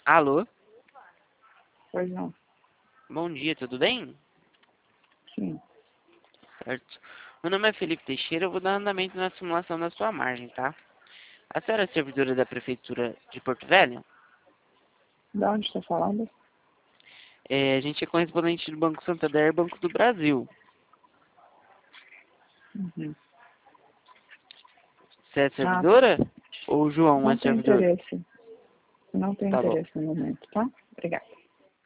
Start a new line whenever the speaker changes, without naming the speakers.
Alô?
Pois não.
Bom dia, tudo bem?
Sim.
Certo. Meu nome é Felipe Teixeira, eu vou dar andamento na simulação da sua margem, tá? A senhora é servidora da Prefeitura de Porto Velho?
Da onde está falando?
A gente é correspondente do Banco Santander e Banco do Brasil.
Uhum.
Você é
Ah, tá.
servidora? Ou o João é
Não tem
servidor?
interesse. Não tem
Tá bom.
interesse no momento, tá? Obrigada.